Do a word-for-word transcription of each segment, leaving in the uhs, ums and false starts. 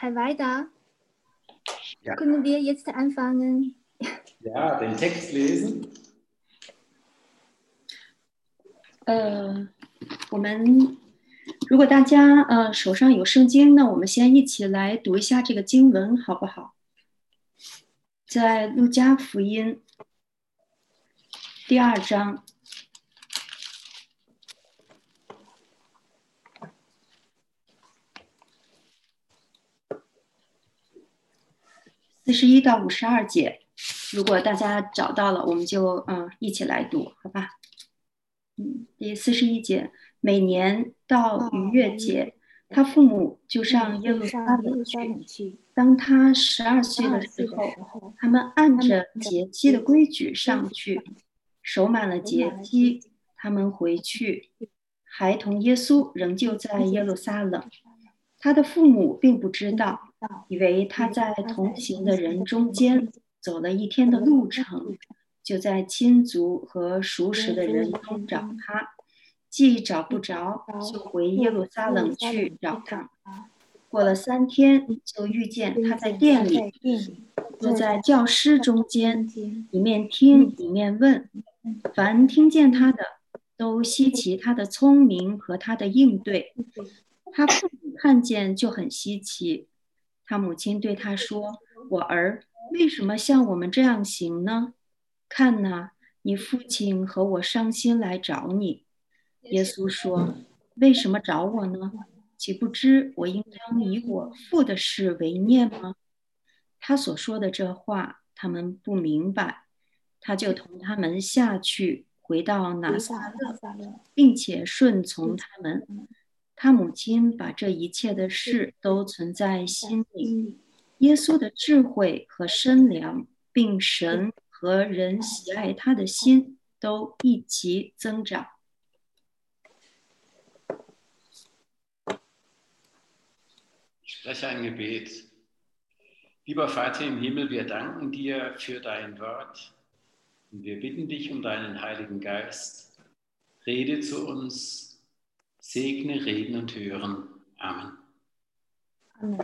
Herr Weider, Ja. können wir jetzt anfangen? Ja, den Text lesen. 呃，我们如果大家呃手上有圣经，那我们先一起来读一下这个经文，好不好？在路加福音第二章四十一到五十二节。如果大家找到了，我们就嗯一起来读，好吧？嗯，第四十一节，每年到逾越节，他父母就上耶路撒冷去。当他十二岁的时候，他们按着节期的规矩上去，守满了节期，他们回去。孩童耶稣仍旧在耶路撒冷，他的父母并不知道，以为他在同行的人中间走了一天的路程，就在亲族和熟识的人中找他。既找不着，就回耶路撒冷去找他。过了三天，就遇见他在店里，坐在教师中间，一面听一面问。凡听见他的，都稀奇他的聪明和他的应对。他父母看见就很稀奇。他母亲对他说：“我儿，为什么像我们这样行呢？看哪，你父亲和我伤心来找你。”耶稣说：“为什么找我呢？岂不知我应当以我父的事为念吗？”他所说的这话，他们不明白。他就同他们下去，回到拿撒勒，并且顺从他们。他母亲把这一切的事都存在心里。耶稣的智慧和身量，并神和人喜爱他的心，都一齐增长。 Ich spreche ein Gebet. Lieber Vater im Himmel, wir danken dir für dein Wort und wir bitten dich um deinen Heiligen Geist. Rede zu uns, segne, reden und hören. Amen. Amen.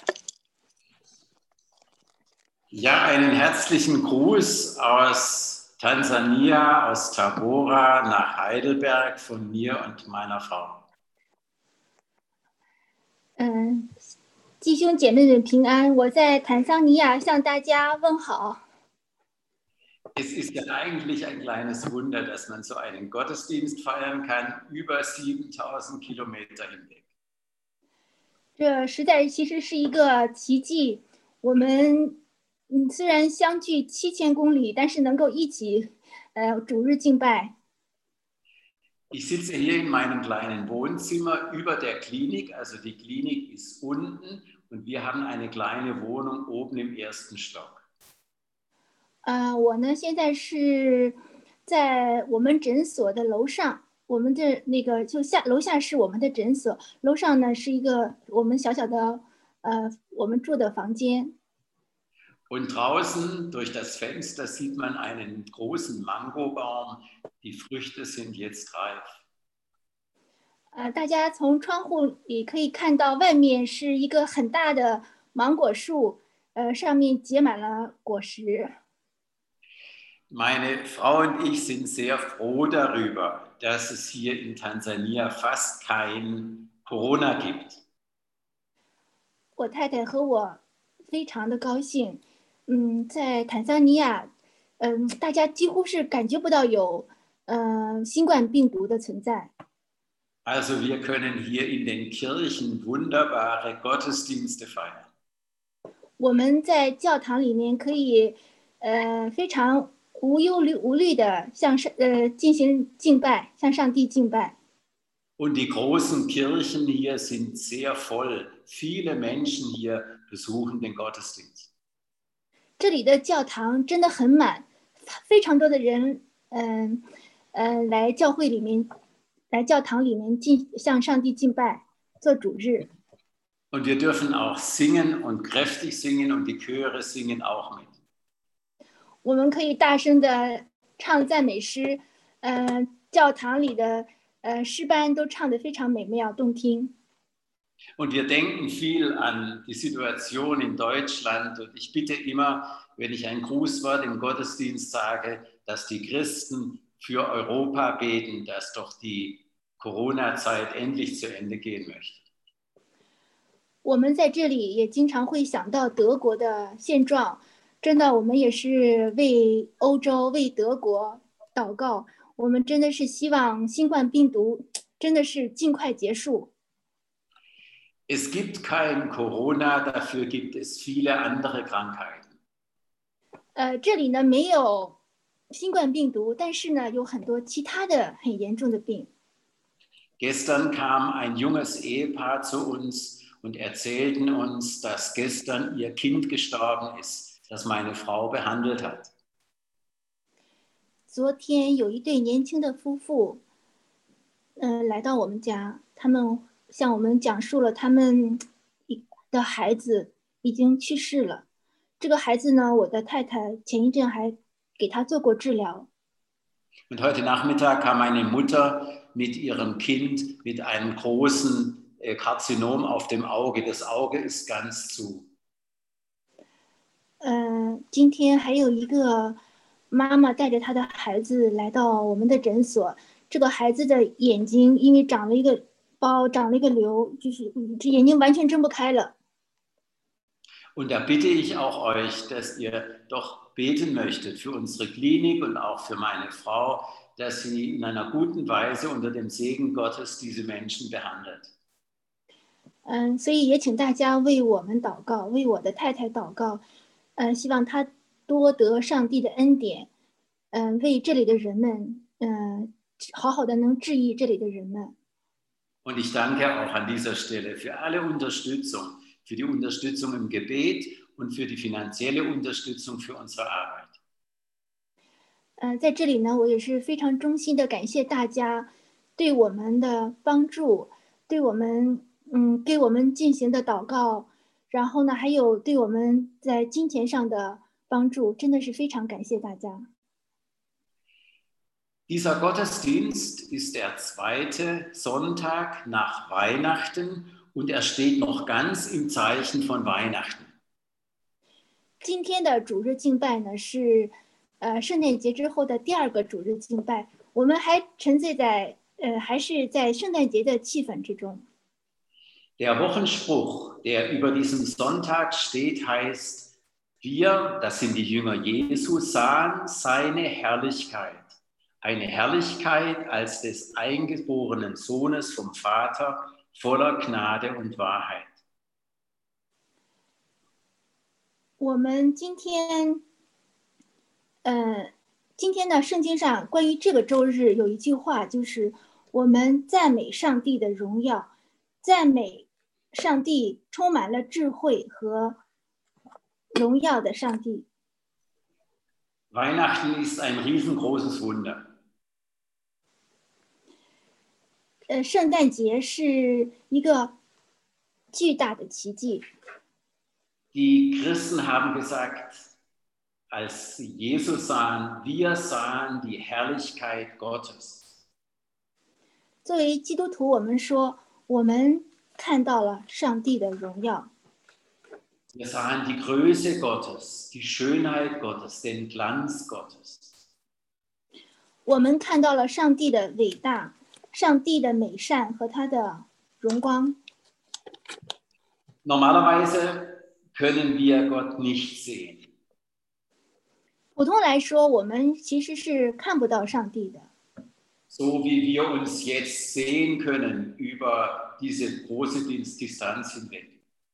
Ja, einen herzlichen Gruß aus Tansania, aus Tabora nach Heidelberg von mir und meiner Frau. 嗯，弟兄姐妹们平安，我在坦桑尼亚向大家问好。 Es ist ja eigentlich ein kleines Wunder, dass man so einen Gottesdienst feiern kann, über siebentausend Kilometer hinweg. 这实在其实是一个奇迹。我们嗯虽然相距七千公里，但是能够一起呃主日敬拜。 Ich sitze hier in meinem kleinen Wohnzimmer über der Klinik, also die Klinik ist unten und wir haben eine kleine Wohnung oben im ersten Stock. 呃，我呢现在是在我们诊所的楼上，我们的那个就下楼下是我们的诊所，楼上呢是一个我们小小的呃我们住的房间。 Und draußen durch das Fenster sieht man einen großen Mangobaum. Die Früchte sind jetzt reif. 呃，大家从窗户里可以看到，外面是一个很大的芒果树，呃，上面结满了果实。 Meine Frau und ich sind sehr froh darüber, dass es hier in Tansania fast kein Corona gibt. 我太太和我非常的高兴，嗯，在坦桑尼亚，嗯，大家几乎是感觉不到有呃新冠病毒的存在。 Also wir können hier in den Kirchen wunderbare Gottesdienste feiern. 我们在教堂里面可以，呃，非常无忧虑无虑的向上呃进行敬拜，向上帝敬拜。 Und die großen Kirchen hier sind sehr voll. Viele Menschen hier besuchen den Gottesdienst. 这里的教堂真的很满，非常多的人，嗯呃，呃，来教会里面，来教堂里面敬向上帝敬拜，做主日。 Und wir dürfen auch singen und kräftig singen und die Chöre singen auch mit. 我们可以大声的唱赞美诗，呃，教堂里的呃诗班都唱得非常美妙动听。 Und wir denken viel an die Situation in Deutschland. Und ich bitte immer, wenn ich ein Grußwort im Gottesdienst sage, dass die Christen für Europa beten, dass doch die Corona-Zeit endlich zu Ende gehen möchte. 我们在这里也经常会想到德国的现状，真的，我们也是为欧洲、为德国祷告。我们真的是希望新冠病毒真的是尽快结束。 Es gibt kein Corona, dafür gibt es viele andere Krankheiten. 呃，这里呢没有新冠病毒，但是呢有很多其他的很严重的病。 Gestern kam ein junges Ehepaar zu uns und erzählten uns, dass gestern ihr Kind gestorben ist, das meine Frau behandelt hat. 昨天有一对年轻的夫妇，嗯、呃，来到我们家，他们向我们讲述了他们的孩子已经去世了。这个孩子呢，我的太太前一阵还给他做过治疗。 Und heute Nachmittag kam eine Mutter mit ihrem Kind mit einem großen Karzinom auf dem Auge. Das Auge ist ganz zu. 呃，今天还有一个妈妈带着她的孩子来到我们的诊所，这个孩子的眼睛因为长了一个包，长了一个瘤，就是这眼睛完全睁不开了。 Und da bitte ich auch euch, dass ihr doch beten möchtet für unsere Klinik und auch für meine Frau, dass sie in einer guten Weise unter dem Segen Gottes diese Menschen behandelt. 嗯，所以也请大家为我们祷告，为我的太太祷告，嗯，希望她多得上帝的恩典，嗯，为这里的人们，嗯，好好的能治愈这里的人们。 Und ich danke auch an dieser Stelle für alle Unterstützung, für die Unterstützung im Gebet und für die finanzielle Unterstützung für unsere Arbeit. 嗯，在这里呢，我也是非常衷心的感谢大家对我们的帮助，对我们。嗯，给我们进行的祷告，然后呢，还有对我们在金钱上的帮助，真的是非常感谢大家。 Dieser Gottesdienst ist der zweite Sonntag nach Weihnachten und er steht noch ganz im Zeichen von Weihnachten. 今天的主日敬拜呢是，呃，圣诞节之后的第二个主日敬拜，我们还沉醉在，呃，还是在圣诞节的气氛之中。 Der Wochenspruch, der über diesem Sonntag steht, heißt, wir, das sind die Jünger Jesu, sahen seine Herrlichkeit. Eine Herrlichkeit als des eingeborenen Sohnes vom Vater, voller Gnade und Wahrheit. 我们今天，呃，今天呢，圣经上关于这个周日有一句话，就是我们赞美上帝的荣耀。赞美上帝充满了智慧和荣耀的上帝。 Weihnachten ist ein riesengroßes Wunder. 呃，圣诞节是一个巨大的奇迹。 Die Christen haben gesagt, als sie Jesus sahen, wir sahen die Herrlichkeit Gottes. 作为基督徒，我们说，我们看到了上帝的荣耀。 Wir sahen die Größe Gottes, die Schönheit Gottes, den Glanz Gottes. 我们看到了上帝的伟大，上帝的美善和他的荣光。 Normalerweise können wir Gott nicht sehen. 普通来说，我们其实是看不到上帝的。 So wie wir uns jetzt sehen können über diese große Distanz hinweg.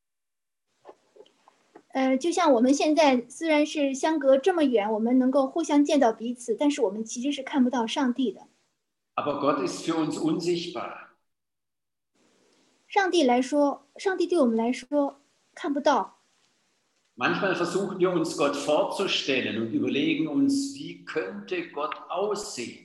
呃，就像我们现在虽然是相隔这么远，我们能够互相见到彼此，但是我们其实是看不到上帝的。 Aber Gott ist für uns unsichtbar. 上帝来说，上帝对我们来说看不到。 Manchmal versuchen wir uns Gott vorzustellen und überlegen uns, wie könnte Gott aussehen.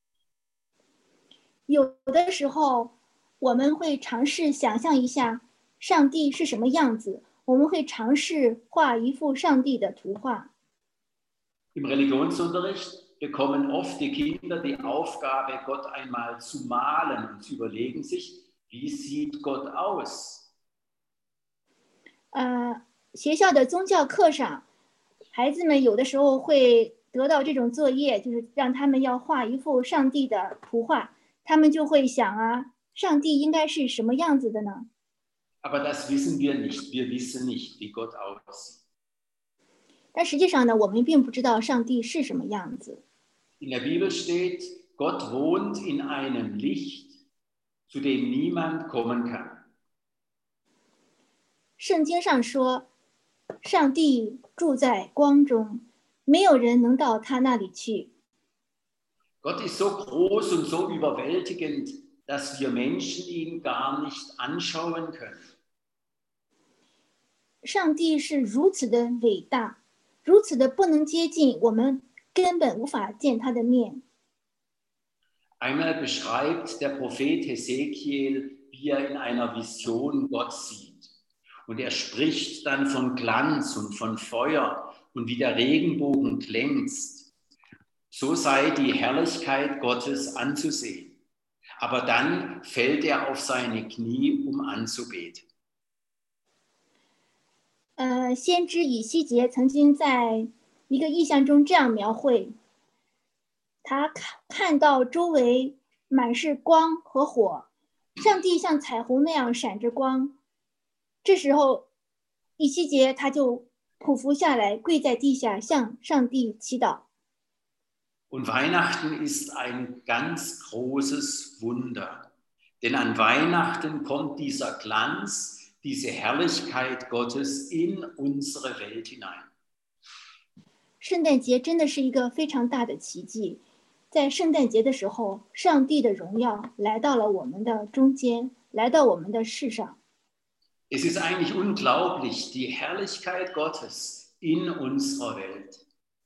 有的时候，我们会尝试想象一下上帝是什么样子，我们会尝试画一幅上帝的图画。 Im Religionsunterricht bekommen oft die Kinder die Aufgabe, Gott einmal zu malen und sie überlegen sich, wie sieht Gott aus? 呃，学校的宗教课上，孩子们有的时候会得到这种作业，就是让他们要画一幅上帝的图画，他们就会想啊，上帝应该是什么样子的呢？ Aber das wissen wir nicht. Wir wissen nicht, wie Gott aussieht. 但实际上呢，我们并不知道上帝是什么样子。 In der Bibel steht, Gott wohnt in einem Licht, zu dem niemand kommen kann. 圣经上说，上帝住在光中，没有人能到他那里去。 Gott ist so groß und so überwältigend, dass wir Menschen ihn gar nicht anschauen können. 上帝是如此的伟大，如此的不能接近，我们根本无法见他的面。 Einmal beschreibt der Prophet Hesekiel, wie er in einer Vision Gott sieht. Und er spricht dann von Glanz und von Feuer und wie der Regenbogen glänzt. So sei die Herrlichkeit Gottes anzusehen. Aber dann fällt er auf seine Knie, um anzubeten. 呃，先知以西结曾经在一个意象中这样描绘：他看看到周围满是光和火，上帝像彩虹那样闪着光。这时候，以西结他就匍匐下来，跪在地下，向上帝祈祷。 Und Weihnachten ist ein ganz großes Wunder. Denn an Weihnachten kommt dieser Glanz, diese Herrlichkeit Gottes in unsere Welt hinein. 圣诞节真的是一个非常大的奇迹，在圣诞节的时候，上帝的荣耀来到了我们的中间，来到我们的世上。 Es ist eigentlich unglaublich, die Herrlichkeit Gottes in unserer Welt.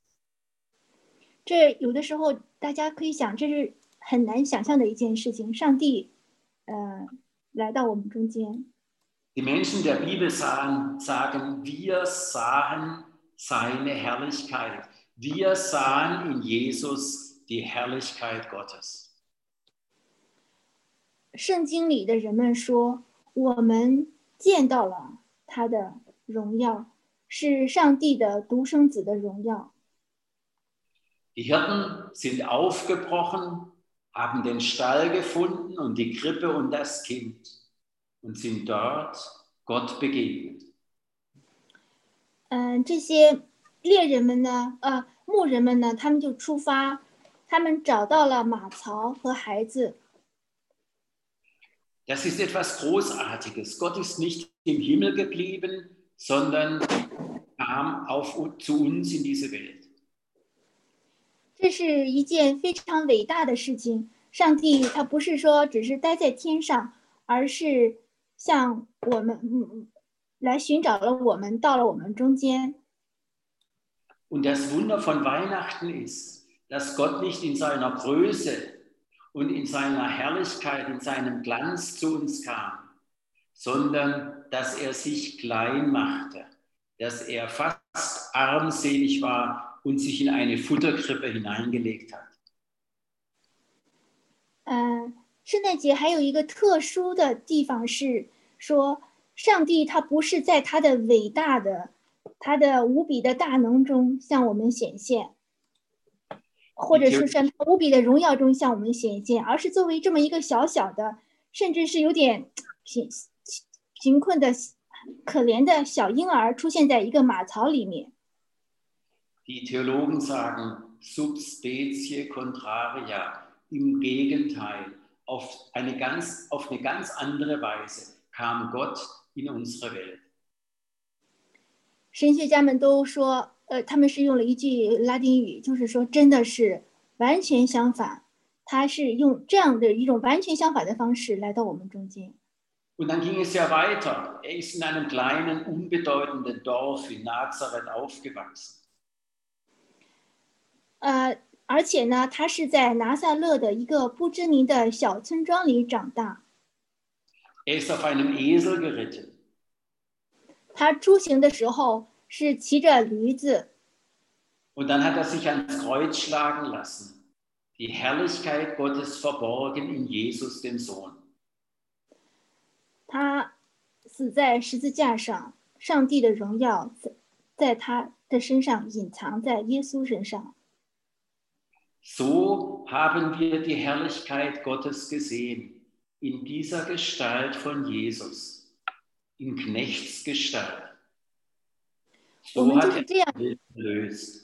这有的时候大家可以想，这是很难想象的一件事情。上帝，呃，来到我们中间。 Die Menschen der Bibel sahen, sagen, wir sahen seine Herrlichkeit. Wir sahen in Jesus die Herrlichkeit Gottes. 圣经里的人们说，我们见到了他的荣耀，是上帝的独生子的荣耀。 Die Hirten sind aufgebrochen, haben den Stall gefunden und die Krippe und das Kind und sind dort Gott begegnet. 嗯、呃，这些猎人们呢，呃，牧人们呢，他们就出发，他们找到了马槽和孩子。 Das ist etwas Großartiges. Gott ist nicht im Himmel geblieben, sondern kam auf, zu uns in diese Welt. 这是一件非常伟大的事情。上帝他不是说只是待在天上，而是向我们嗯来寻找了我们，到了我们中间。 Und das Wunder von Weihnachten ist, dass Gott nicht in seiner Größe und in seiner Herrlichkeit, in seinem Glanz zu uns kam, sondern dass er sich klein machte, dass er fast armselig war und sich in eine Futterkrippe hineingelegt hat. 嗯，圣诞节还有一个特殊的地方是说，上帝他不是在他的伟大的、他的无比的大能中向我们显现，或者是在他无比的荣耀中向我们显现，而是作为这么一个小小的，甚至是有点贫贫困的、可怜的小婴儿出现在一个马槽里面。 Die Theologen sagen sub specie contraria, im Gegenteil, auf eine, ganz, auf eine ganz andere Weise kam Gott in unsere Welt. 神学家们都说，呃，他们是用了一句拉丁语，就是说，真的是完全相反，他是用这样的一种完全相反的方式来到我们中间。 Und dann ging es ja weiter. Er ist in einem kleinen, unbedeutenden Dorf in Nazareth aufgewachsen. 呃，而且呢，他是在拿撒勒的一个不知名的小村庄里长大。 Er ist auf einem Esel geritten. 他出行的时候是骑着驴子。 Und dann hat er sich ans Kreuz schlagen lassen. Die Herrlichkeit Gottes verborgen in Jesus, dem Sohn. 他死在十字架上， 上帝的荣耀在在他的身上隐藏在耶稣身上。 So haben wir die Herrlichkeit Gottes gesehen, in dieser Gestalt von Jesus, in Knechtsgestalt. 我 So 们就 hat 是 er 这样， die Welt erlöst.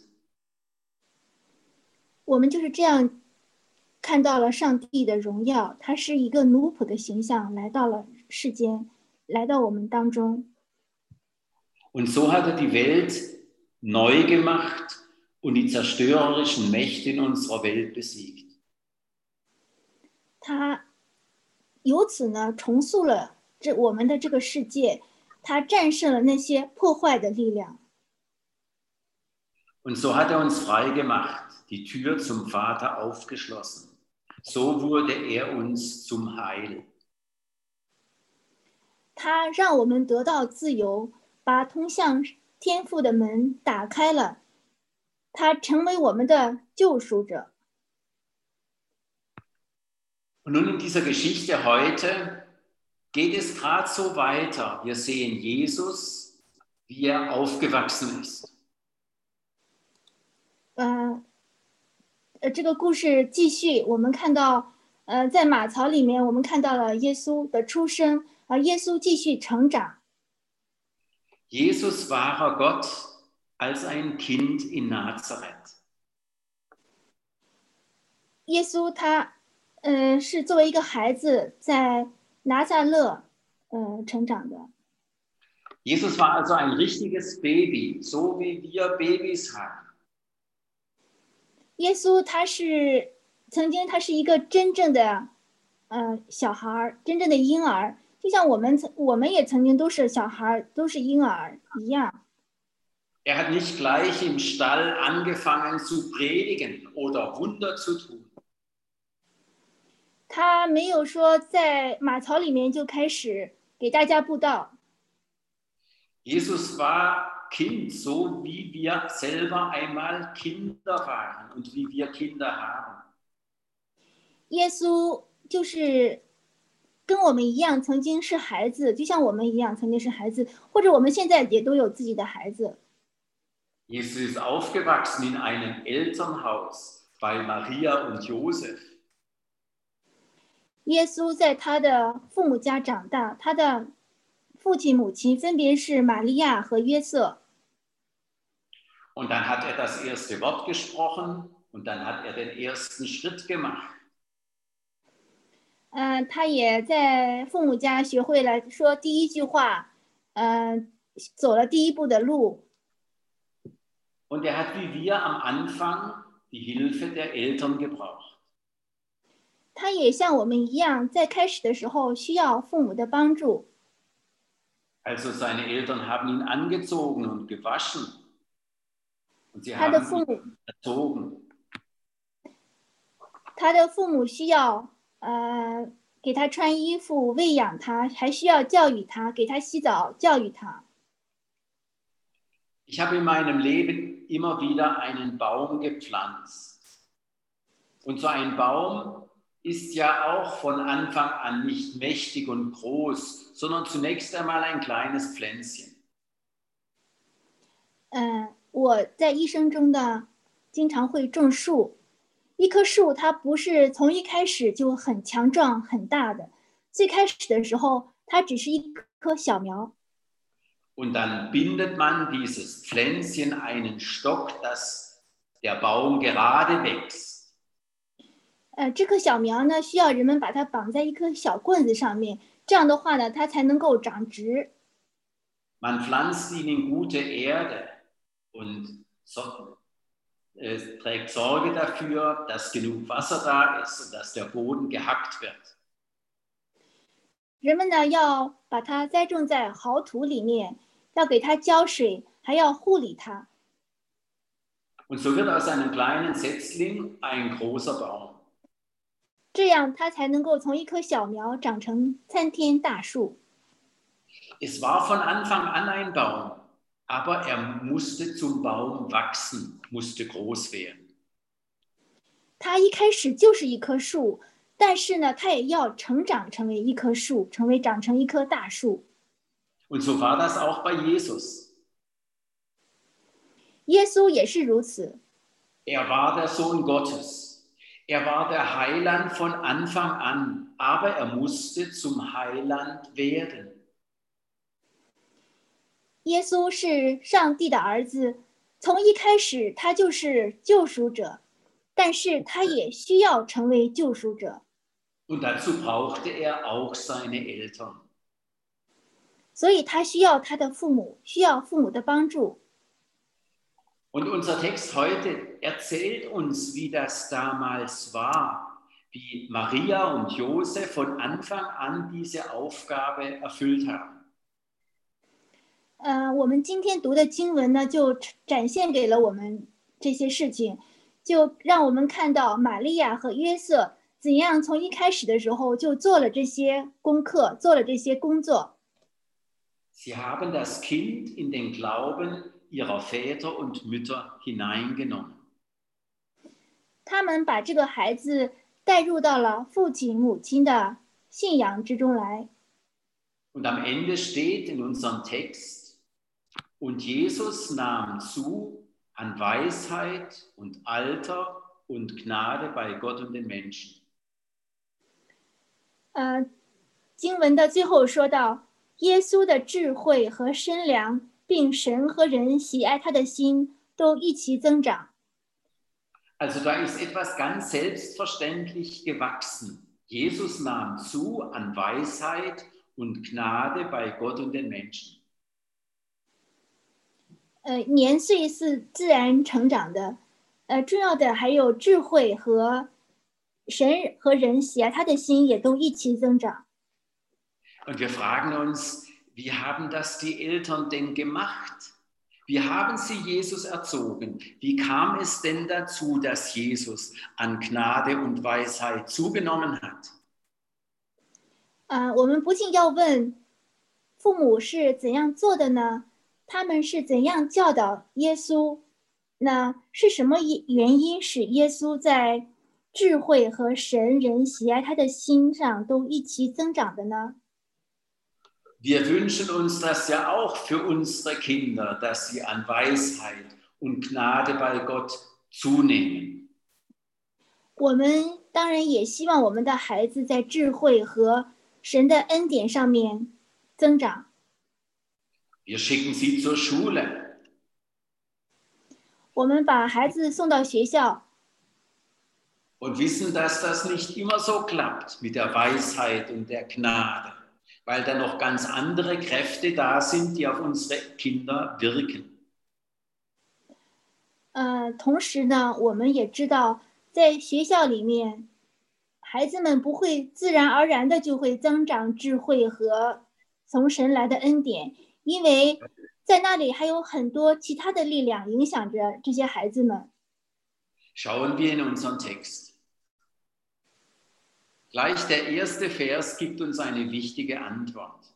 我们就是这样看到了上帝的荣耀，他是一个奴仆的形象来到了世间，来到我们当中。 Und so hat er die Welt neu gemacht und die zerstörerischen Mächte in unserer Welt besiegt. 他由此呢重塑了这我们的这个世界，他战胜了那些破坏的力量。 Und so hat er uns frei gemacht, die Tür zum Vater aufgeschlossen. So wurde er uns zum Heil. 他让我们得到自由，把通向天父的门打开了，他成为我们的救赎者。 Und nun in dieser Geschichte heute geht es gerade so weiter. Wir sehen Jesus, wie er aufgewachsen ist. 呃，呃，这个故事继续，我们看到，呃，在马槽里面，我们看到了耶稣的出生，而耶稣继续成长。 Jesus wahrer Gott als ein Kind in Nazareth. 耶稣他，呃，是作为一个孩子在拿撒勒，呃，成长的。 Jesus war also ein richtiges Baby, so wie wir Babys haben. 耶稣他是曾经他是一个真正的，呃，小孩，真正的婴儿，就像我们曾我们也曾经都是小孩，都是婴儿一样。 Er hat nicht gleich im Stall angefangen zu predigen oder Wunder zu tun. 他没有说在马槽里面就开始给大家布道。 Jesus war Kind, so wie wir selber einmal Kinder waren und wie wir Kinder haben. 耶稣就是跟我们一样，曾经是孩子，就像我们一样曾经是孩子，或者我们现在也都有自己的孩子。 Jesus ist aufgewachsen in einem Elternhaus bei Maria und Josef. 耶稣在他的父母家长大，他的父亲母亲分别是玛利亚和约瑟。 Und dann hat er das erste Wort gesprochen und dann hat er den ersten Schritt gemacht. 呃，他也在父母家学会了说第一句话，呃，走了第一步的路。 Und er hat wie wir am Anfang die Hilfe der Eltern gebraucht. 他也像我们一样，在开始的时候需要父母的帮助。 Also seine Eltern haben ihn angezogen und gewaschen. Und sie 他的 haben 父 ihn 母， erzogen. 他的父母需要呃给他穿衣服、喂养他，还需要教育他，给他洗澡、教育他。 Ich habe in meinem Leben immer wieder einen Baum gepflanzt. Und so ein Baum ist ja auch von Anfang an nicht mächtig und groß, sondern zunächst einmal ein kleines Pflänzchen. 嗯、呃，我在一生中呢，经常会种树。一棵树它不是从一开始就很强壮很大的，最开始的时候它只是一棵小苗。 Und dann bindet man dieses Pflänzchen einen Stock, dass der Baum gerade wächst. 呃，这棵小苗呢，需要人们把它绑在一棵小棍子上面，这样的话呢，它才能够长直。 Man pflanzt ihn in gute Erde und so, äh, trägt Sorge dafür, dass genug Wasser da ist und dass der Boden gehackt wird. 人们呢要把它栽种在好土里面，要给它浇水，还要护理它。 Und so wird aus einem kleinen Setzling ein großer Baum. 这样它才能够从一棵小苗长成参天大树。 Es war von Anfang an ein Baum, aber er musste zum Baum wachsen, musste groß werden. 它一开始就是一棵树，但是呢，它也要成长成为一棵树，成为长成一棵大树。 Und so war das auch bei Jesus. 耶稣也是如此。 Er war der Sohn Gottes. Er war der Heiland von Anfang an, aber er musste zum Heiland werden. 耶稣是上帝的儿子，从一开始他就是救赎者，但是他也需要成为救赎者。 Und dazu brauchte er auch seine Eltern. 所以他需要他的父母，需要父母的帮助。 Und unser Text heute erzählt uns, wie das damals war, wie Maria und Josef von Anfang an diese Aufgabe erfüllt haben. 呃，我们今天读的经文呢，就展现给了我们这些事情，就让我们看到玛利亚和约瑟怎样从一开始的时候就做了这些功课，做了这些工作。 Sie haben das Kind in den Glauben ihrer Väter und Mütter hineingenommen. 他们把这个孩子带入到了父亲母亲的信仰之中来。 Und am Ende steht in unserem Text, und Jesus nahm zu an Weisheit und Alter und Gnade bei Gott und den Menschen. 呃，经文的最后说到，耶稣的智慧和身量，并神和人喜爱他的心，都一起增长。 Also da ist etwas ganz selbstverständlich gewachsen. Jesus nahm zu an Weisheit und Gnade bei Gott und den Menschen. 呃，年岁是自然成长的，呃，重要的还有智慧和神和人喜爱他的心也都一起增长。 Und wir fragen uns, wie haben das die Eltern denn gemacht? Wie haben sie Jesus erzogen? Wie kam es denn dazu, dass Jesus an Gnade und Weisheit zugenommen hat? 呃，我们不禁要问，父母是怎样做的呢？他们是怎样教导耶稣？那是什么原因使耶稣在智慧和神人喜爱他的心上都一起增长的呢？ Wir wünschen uns das ja auch für unsere Kinder, dass sie an Weisheit und Gnade bei Gott zunehmen. 我们当然也希望我们的孩子在智慧和神的恩典上面增长。 Wir schicken sie zur Schule. 我们把孩子送到学校， Und wissen, dass das nicht immer so klappt mit der Weisheit und der Gnade, weil da noch ganz andere Kräfte da sind, die auf unsere Kinder wirken. 呃，同时呢，我们也知道，在学校里面，孩子们不会自然而然的就会增长智慧和从神来的恩典，因为在那里还有很多其他的力量影响着这些孩子们。 Schauen wir in unseren Text. Gleich der erste Vers gibt uns eine wichtige Antwort.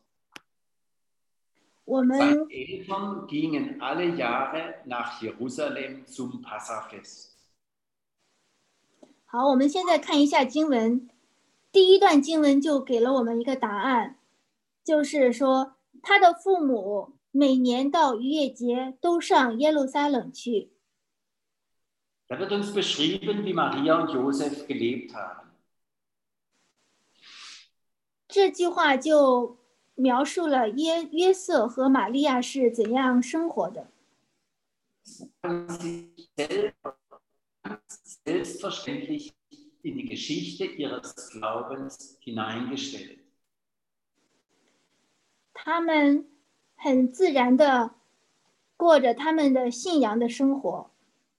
我们 Seine Eltern gingen alle Jahre nach Jerusalem zum Passafest. 好，我们现在看一下经文，第一段经文就给了我们一个答案，就是说他的父母每年到逾越节都上耶路撒冷去。 Da wird uns beschrieben, wie Maria und Josef gelebt haben. 这句话就描述了约约瑟和玛利亚是怎样生活的。 Sie selber selbstverständlich in die Geschichte ihres Glaubens hineingestellt. 他们很自然的过着他们的信仰的生活。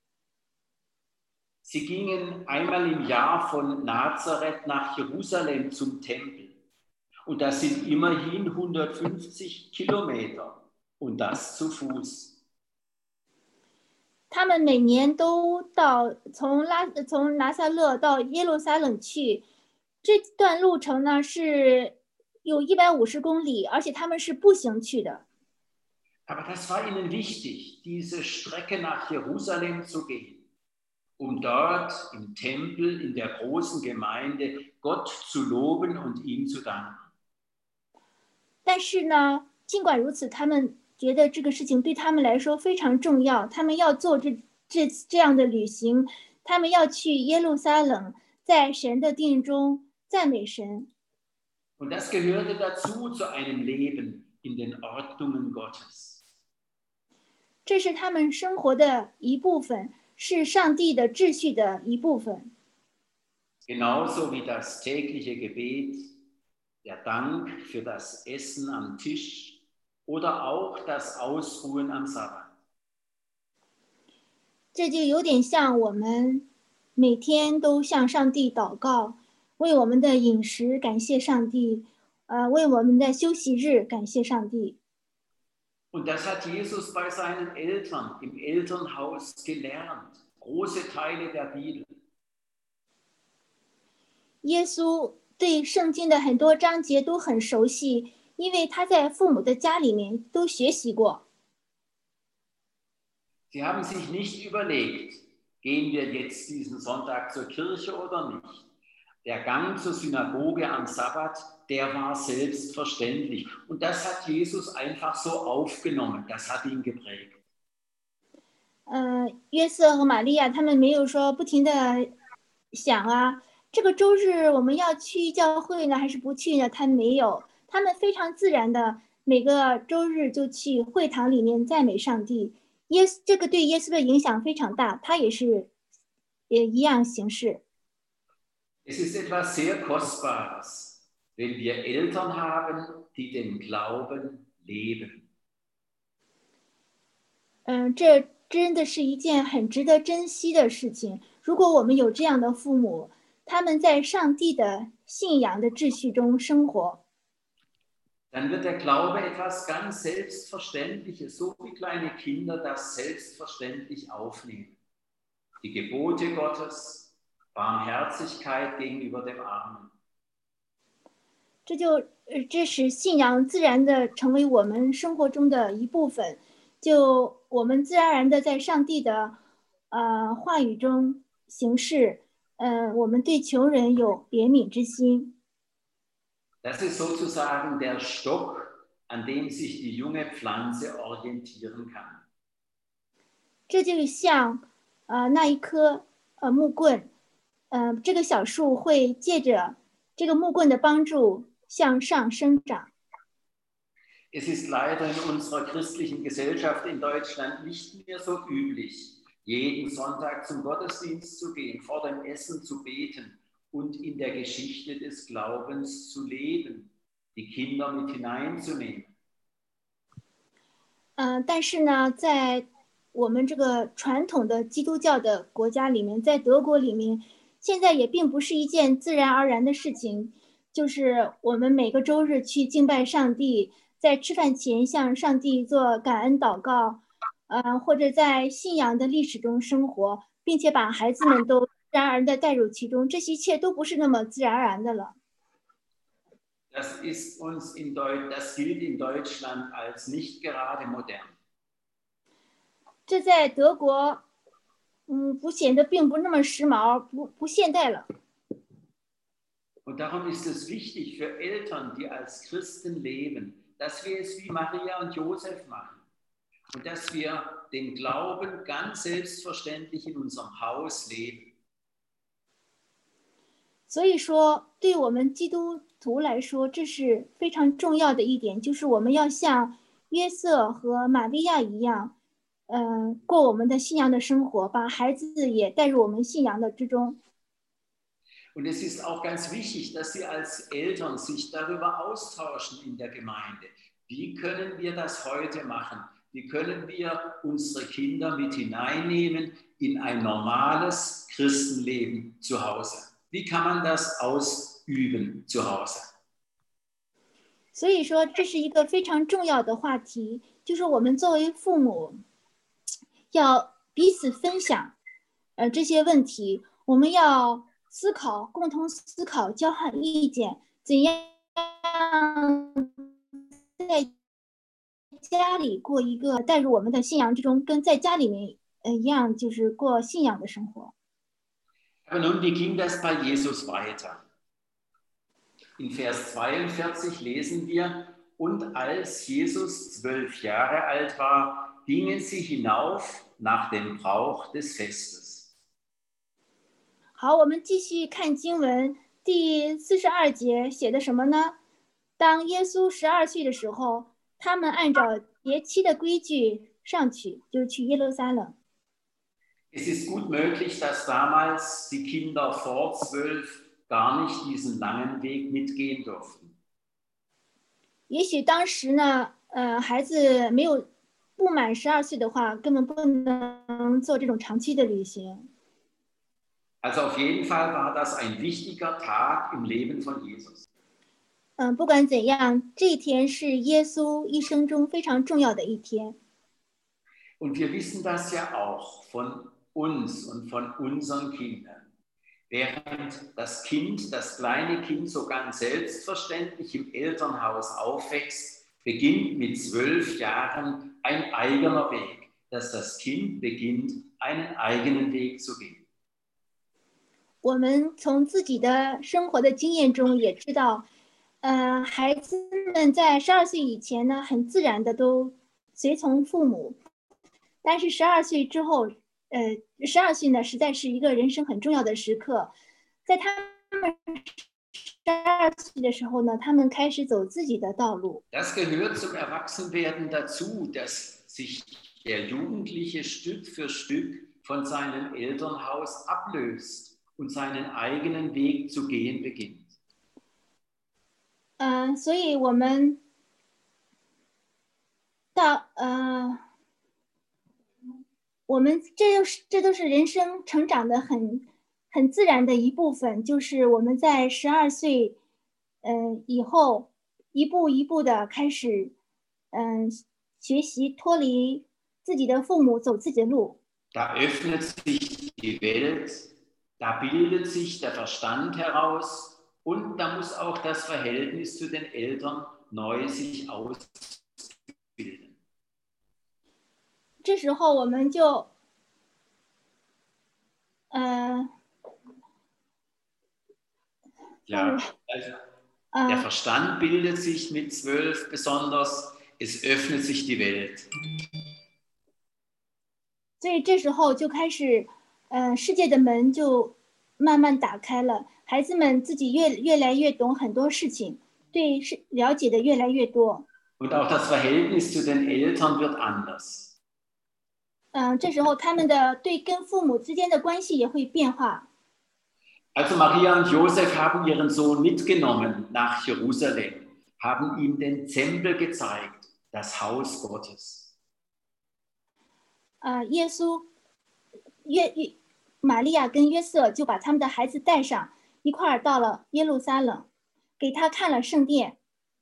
Sie gingen einmal im Jahr von Nazareth nach Jerusalem zum Tempel. Und das sind immerhin hundertfünfzig Kilometer. Und das zu Fuß. 他们每年都到从拉从拿撒勒到耶路撒冷去，这段路程呢是有一百五十公里，而且他们是步行去的。 Aber das war ihnen wichtig, diese Strecke nach Jerusalem zu gehen, um dort im Tempel, in der großen Gemeinde Gott zu loben und ihm zu danken. 但是呢， 尽管如此，他们觉得这个事情对他们来说非常重要，他们要做这这这样的旅行，他们要去耶路撒冷，在神的殿中赞美神。 Und das gehörte dazu zu einem Leben in den Ordnungen Gottes. 这是他们生活的一部分，是上帝的秩序的一部分。 Genauso wie das tägliche Gebet, der Dank für das Essen am Tisch oder auch das Ausruhen am Sabbat. 这就有点像我们每天都向上帝祷告，为我们的饮食感谢上帝，呃，为我们的休息日感谢上帝。 Und das hat Jesus bei seinen Eltern im Elternhaus gelernt. Große Teile der Bibel. 耶稣对圣经的很多章节都很熟悉，因为他在父母的家里面都学习过。 Sie haben sich nicht überlegt, gehen wir jetzt diesen Sonntag zur Kirche oder nicht. Der Gang zur Synagoge am Sabbat, der war selbstverständlich. Und das hat Jesus einfach so aufgenommen. Das hat ihn geprägt. 呃，约瑟和玛利亚他们没有说不停的想啊，这个周日我们要去教会呢，还是不去呢？他没有，他们非常自然的每个周日就去会堂里面赞美上帝。耶稣这个对耶稣的影响非常大，他也是也一样行事。 Es ist etwas sehr Kostbares, wenn wir Eltern haben, die den Glauben leben. 嗯，这真的是一件很值得珍惜的事情。如果我们有这样的父母，他们在上帝的信仰的秩序中生活， Dann wird der Glaube etwas ganz Selbstverständliches, so wie kleine Kinder das selbstverständlich aufnehmen. Die Gebote Gottes, Barmherzigkeit gegenüber dem Armen. 这就呃这使信仰自然的成为我们生活中的一部分。就我们自然而然的在上帝的呃话语中行事，嗯、呃，我们对穷人有怜悯之心。 Das ist sozusagen der Stock, an dem sich die junge Pflanze orientieren kann. 这就像呃那一棵呃木棍，呃这个小树会借着这个木棍的帮助向上生长。 Es ist leider in unserer christlichen Gesellschaft in Deutschland nicht mehr so üblich, jeden Sonntag zum Gottesdienst zu gehen, vor dem Essen zu beten und in der Geschichte des Glaubens zu leben, die Kinder mit hineinzunehmen. 嗯、呃，但是呢，在我们这个传统的基督教的国家里面，在德国里面，现在也并不是一件自然而然的事情，就是我们每个周日去敬拜上帝，在吃饭前向上帝做感恩祷告，呃，或者在信仰的历史中生活，并且把孩子们都自然而然的带入其中，这些一切都不是那么自然而然的了。 Das ist uns in Deut- das gilt in Deutschland als nicht gerade modern. 这在德国，嗯，不显得并不那么时髦，不不现代了。 Und darum ist es wichtig für Eltern, die als Christen leben, dass wir es wie Maria und Josef machen und dass wir den Glauben ganz selbstverständlich in unserem Haus leben. 所以说，对我们基督徒来说，这是非常重要的一点，就是我们要像约瑟和玛利亚一样，嗯、呃，过我们的信仰的生活，把孩子也带入我们信仰的之中。 Und es ist auch ganz wichtig, dass Sie als Eltern sich darüber austauschen in der Gemeinde. Wie können wir das heute machen? Wie können wir unsere Kinder mit hineinnehmen in ein normales Christenleben zu Hause? Wie kann man das ausüben zu Hause? 所以说，这是一个非常重要的话题，就是我们作为父母，要彼此分享，呃，这些问题，我们要思考，共同思考，交换意见，怎样在家里过一个带入我们的信仰之中，跟在家里面呃一样，就是过信仰的生活。 Aber nun, wie ging das bei Jesus weiter? In Vers zweiundvierzig lesen wir, Und als Jesus zwölf Jahre alt war, gingen sie hinauf nach dem Brauch des Festes. 好，我们继续看经文第四十二节写的什么呢？当耶稣十二岁的时候，他们按照节期的规矩上去，就是去耶路撒冷。 Es ist gut möglich, dass damals die Kinder vor zwölf gar nicht diesen langen Weg mitgehen durften. 也许当时呢，呃，孩子没有不满十二岁的话，根本不能做这种长期的旅行。 Also auf jeden Fall war das ein wichtiger Tag im Leben von Jesus. 嗯，不管怎样，这一天是耶稣一生中非常重要的一天。 Und wir wissen das ja auch von uns und von unseren Kindern. Während das Kind, das kleine Kind so ganz selbstverständlich im Elternhaus aufwächst, beginnt mit zwölf Jahren ein eigener Weg, dass das Kind beginnt, einen eigenen Weg zu gehen. 我们从自己的生活的经验中也知道，呃，孩子们在十二岁以前呢，很自然的都随从父母，但是十二岁之后，呃，十二岁呢，实在是一个人生很重要的时刻。在他们十二岁的时候呢，他们开始走自己的道路。 Das gehört zum Erwachsenwerden dazu, dass sich der Jugendliche Stück für Stück von seinem Elternhaus ablöst und seinen eigenen Weg zu gehen beginnt. 嗯、呃，所以我们到呃。我们这都是这都是人生成长的很很自然的一部分，就是我们在十二岁，嗯、呃、以后一步一步的开始，嗯、呃、学习脱离自己的父母，走自己的路。 Da öffnet sich die Welt, da bildet sich der Verstand heraus und da muss auch das Verhältnis zu den Eltern neu sich ausbilden. 这时候我们就，呃， Ja, also der Verstand bildet sich mit zwölf besonders, es öffnet sich die Welt. 所以这时候就开始，呃，世界的门就慢慢打开了，孩子们自己越越来越懂很多事情，对是了解的越来越多。 Und auch das Verhältnis zu den Eltern wird anders. 嗯，这时候他们的对跟父母之间的关系也会变化。 Also Maria und Josef haben ihren Sohn mitgenommen nach Jerusalem, haben ihm den Tempel gezeigt, das Haus Gottes. 呃，耶稣约约玛利亚跟约瑟就把他们的孩子带上，一块儿到了耶路撒冷，给他看了圣殿。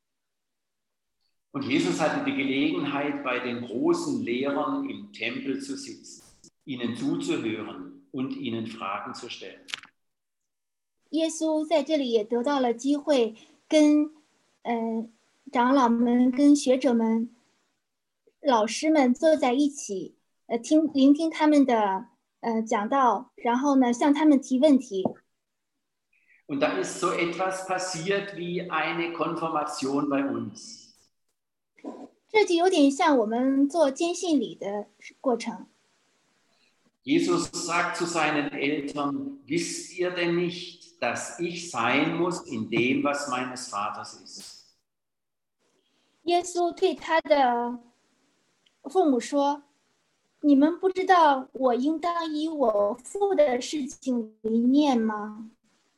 Und Jesus hatte die Gelegenheit, bei den großen Lehrern im Tempel zu sitzen, ihnen zuzuhören und ihnen Fragen zu stellen. 耶稣在这里也得到了机会跟，呃，长老们、跟学者们、老师们坐在一起，呃，听聆听他们的呃讲道，然后呢向他们提问题。 Und da ist so etwas passiert wie eine Konfirmation bei uns. 这就有点像我们做坚信礼的过程。 Jesus sagt zu seinen Eltern, wisst ihr denn nicht, dass ich sein muss in dem, was meines Vaters ist? 耶稣对他的父母说：“你们不知道我应当以我父的事情为念吗？”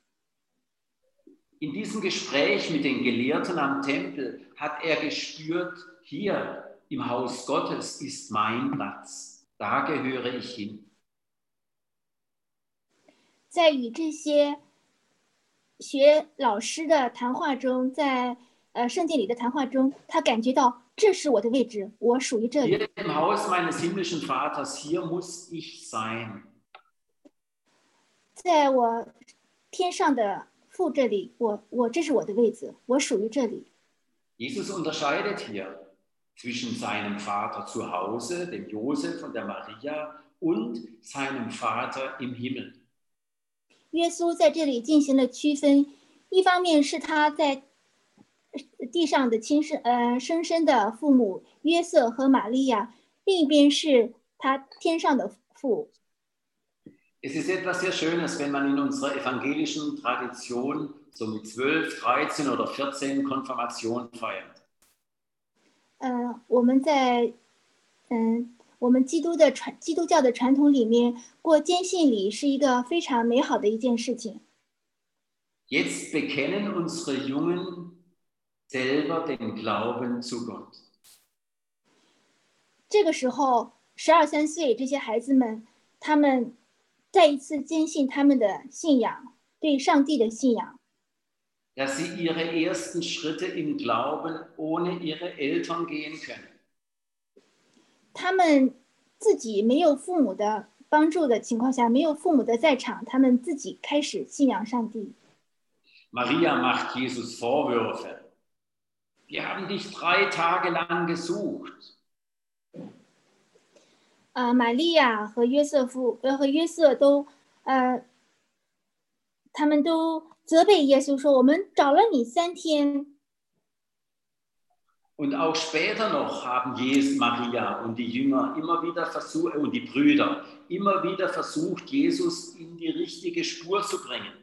In diesem Gespräch mit den Gelehrten am Tempel hat er gespürt, hier im Haus Gottes ist mein Platz, da gehöre ich hin. 在与这些学老师的谈话中，在呃圣殿里的谈话中，他感觉到这是我的位置，我属于这里。 Hier im Haus meines himmlischen Vaters, hier muss ich sein. 在我天上的父这里，我我这是我的位子，我属于这里。 Jesus unterscheidet hier zwischen seinem Vater zu Hause, dem Josef und der Maria, und seinem Vater im Himmel. 耶稣在这里进行了区分，一方面是他在地上的亲生呃生身的父母约瑟和玛利亚，另一边是他天上的父。 Es ist etwas sehr Schönes, wenn man in unserer evangelischen Tradition so mit zwölf, dreizehn oder vierzehn Konfirmation feiert. 呃，我们在嗯，我们基督的传基督教的传统里面，过坚信礼是一个非常美好的一件事情。 Jetzt bekennen unsere Jungen selber den Glauben zu Gott. 这个时候，十二三岁这些孩子们，他们再一次坚信他们的信仰，对上帝的信仰。 Dass sie ihre ersten Schritte im Glauben ohne ihre Eltern gehen können. 他们自己没有父母的帮助的情况下，没有父母的在场，他们自己开始信仰上帝。 Maria macht Jesus Vorwürfe. Wir haben dich drei Tage lang gesucht. 呃，玛利亚和约瑟夫呃和约瑟都呃，他们都责备耶稣说：“我们找了你三天。” Und auch später noch haben Jesus, Maria und die Jünger immer wieder versucht, und die Brüder immer wieder versucht, Jesus in die richtige Spur zu bringen.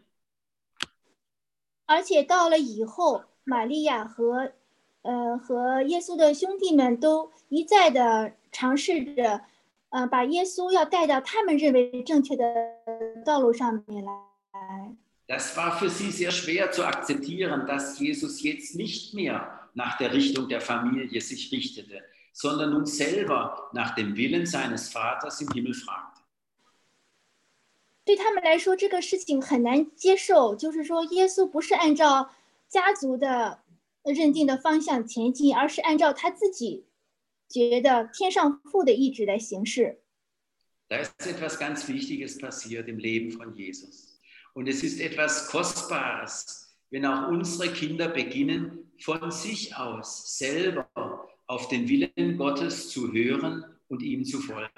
而且到了以后，玛利亚和呃和耶稣的兄弟们都一再的尝试着，呃把耶稣要带到他们认为正确的道路上面来。 Das war für sie sehr schwer zu akzeptieren, dass Jesus jetzt nicht mehr nach der Richtung der Familie sich richtete, sondern nun selber nach dem Willen seines Vaters im Himmel fragte. 对他们来说，这个事情很难接受，就是说，耶稣不是按照家族的认定的方向前进，而是按照他自己觉得天上父的意志来行事。 Da ist etwas ganz Wichtiges passiert im Leben von Jesus. Und es ist etwas Kostbares, wenn auch unsere Kinder beginnen, von sich aus selber auf den Willen Gottes zu hören und ihm zu folgen.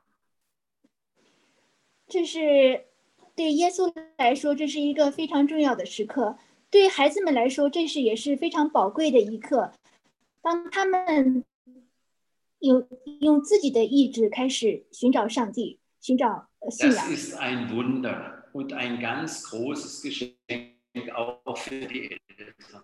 这是对耶稣来说，这是一个非常重要的时刻；对孩子们来说，这是也是非常宝贵的一刻。当他们有用自己的意志开始寻找上帝，寻找信仰。 Das ist ein Wunder und ein ganz großes Geschenk auch für die Eltern.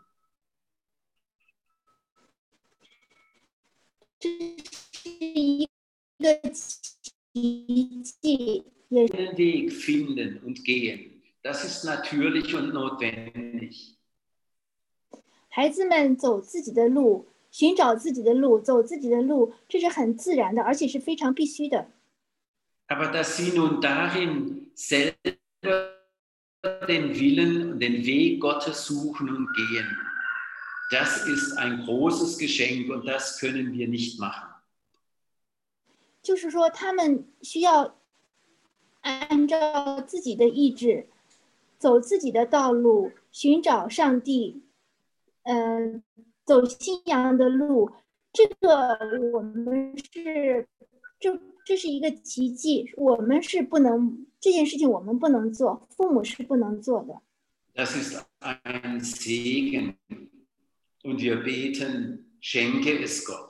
这是一个奇迹，也 Den Weg finden und gehen, das ist natürlich und notwendig. 孩子们走自己的路，寻找自己的路，走自己的路，这是很自然的，而且是非常必须的。 Aber dass sie nun darin selber den Willen und den Weg Gottes suchen und gehen, das ist ein großes Geschenk und das können wir nicht machen. 就是说，他们需要按照自己的意志，走自己的道路，寻找上帝，嗯、呃，走信仰的路。这个我们是，这这是一个奇迹，我们是不能这件事情，我们不能做，父母是不能做的。 Das ist ein Segen und wir beten, schenke es Gott.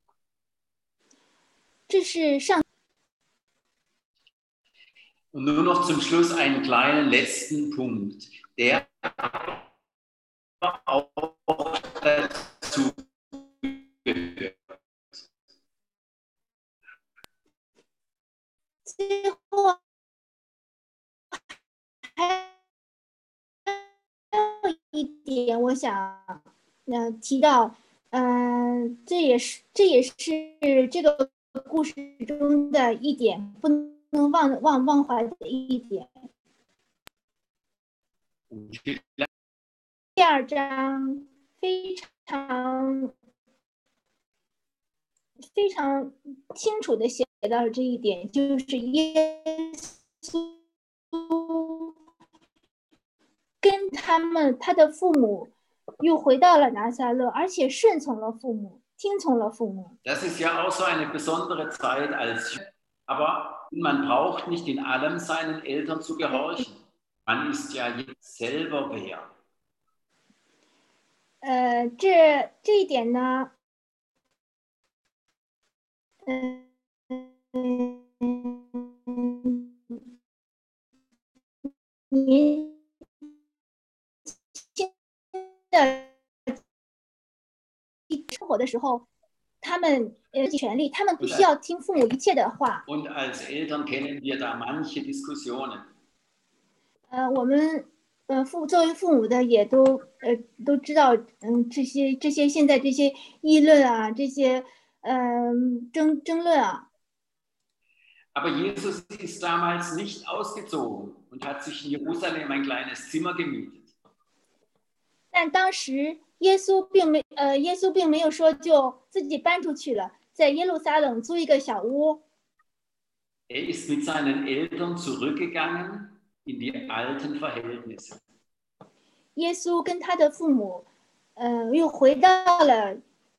这是上。 Und nur noch zum Schluss einen kleinen letzten Punkt, der auch dazu gehört. 最后还有一点，我想呃提到，嗯、呃，这也是这也是这个故事中的一点，不能忘忘忘怀的一点。第二章非常非常清楚的写到这一点，就是耶稣跟他们他的父母又回到了拿撒勒，而且顺从了父母，听从了父母。 Das ist ja auch so eine besondere Zeit als, aber man braucht nicht in allem seinen Eltern zu gehorchen. Man ist ja jetzt selber wer. 呃，这这一点呢，嗯、您的生活的时候，他们呃权利，他们必须要听父母一切的话。 Und als Eltern kennen wir da manche Diskussionen. 呃，我们呃父作为父母的也都呃都知道，嗯，这些这些现在这些议论啊，这些嗯、争争论啊。 Aber Jesus ist damals nicht ausgezogen und hat sich in Jerusalem ein kleines Zimmer gemietet. 但当时耶稣并没呃耶稣并没有说就自己搬出去了，在耶路撒冷租一个小屋。 Er ist mit seinen Eltern zurückgegangen in die alten Verhältnisse. 耶稣跟他的父母，呃，又回到了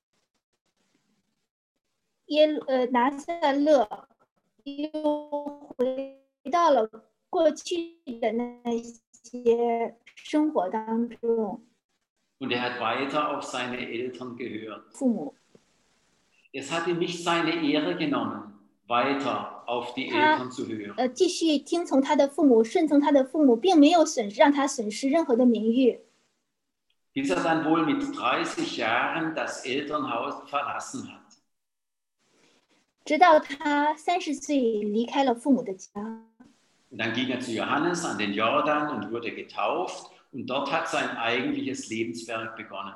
耶路呃拿撒勒，又回到了过去的那些生活当中。 Und er hat weiter auf seine Eltern gehört. 父母， Es hat ihm nicht seine Ehre genommen, weiter auf die 他 Eltern zu hören. 呃继续听从他的父母，顺从他的父母，并没有损让他损失任何的名誉。 Bis er dann wohl mit dreißig Jahren das Elternhaus verlassen hat. 直到他三十岁离开了父母的家。 Und dann ging er zu Johannes an den Jordan und wurde getauft. Und dort hat sein eigentliches Lebenswerk begonnen.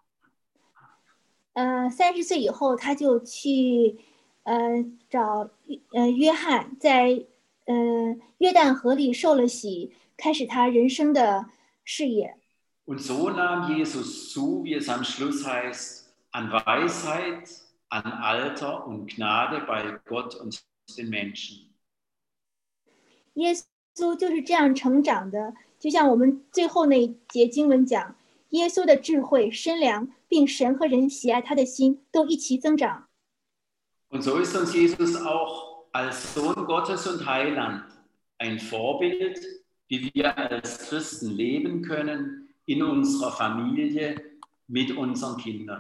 呃，三十岁以后，他就去呃找呃约翰，在呃约旦河里受了洗，开始他人生的事业。 Und so nahm Jesus zu, wie es am Schluss heißt, an Weisheit, an Alter und Gnade bei Gott und den Menschen. 耶稣就是这样成长的，就像我们最后那一节经文讲，耶稣的智慧、身量，并神和人喜爱他的心都一齐增长。 Und so ist uns Jesus auch als Sohn Gottes und Heiland ein Vorbild, wie wir als Christen leben können in unserer Familie mit unseren Kindern.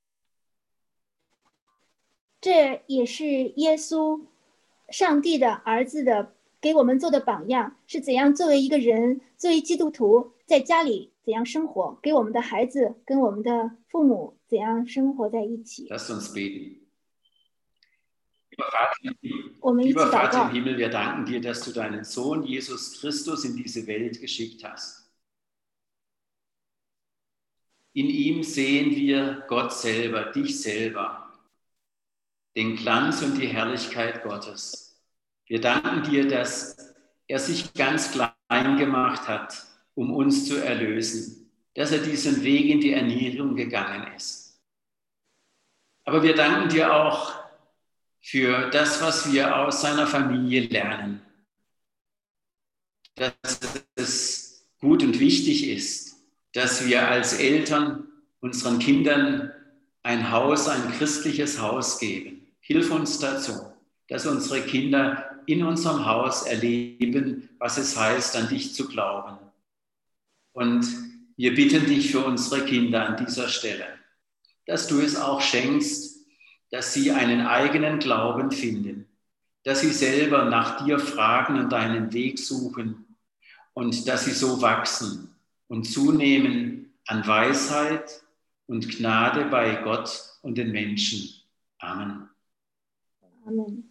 这也是耶稣，上帝的儿子的给我们做的榜样，是怎样作为一个人，作为基督徒，在家里怎样生活，给我们的孩子跟我们的父母怎样生活在一起。 Lasst uns beten. Lieber Vater, 我们一起 lieber 祷 Vater 告 im。Himmel, wir danken dir, dass du deinen Sohn Jesus Christus in diese Welt geschickt hast. In ihm sehen wir Gott selber, dich selber, den Glanz und die Herrlichkeit Gottes. Wir danken dir, dass er sich ganz klein gemacht hat, um uns zu erlösen, dass er diesen Weg in die Erniedrigung gegangen ist. Aber wir danken dir auch für das, was wir aus seiner Familie lernen, dass es gut und wichtig ist, dass wir als Eltern unseren Kindern ein Haus, ein christliches Haus geben. Hilf uns dazu, dass unsere Kinder in unserem Haus erleben, was es heißt, an dich zu glauben. Und wir bitten dich für unsere Kinder an dieser Stelle, dass du es auch schenkst, dass sie einen eigenen Glauben finden, dass sie selber nach dir fragen und deinen Weg suchen und dass sie so wachsen und zunehmen an Weisheit und Gnade bei Gott und den Menschen. Amen. Amen.